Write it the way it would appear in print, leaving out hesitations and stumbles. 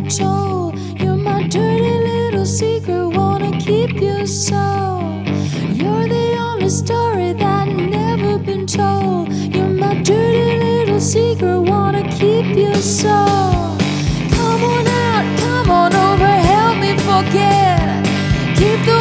control. You're my dirty little secret, wanna keep you so. You're the only story that never been told. You're my dirty little secret, wanna keep you so. Come on out, come on over, help me forget. Keep the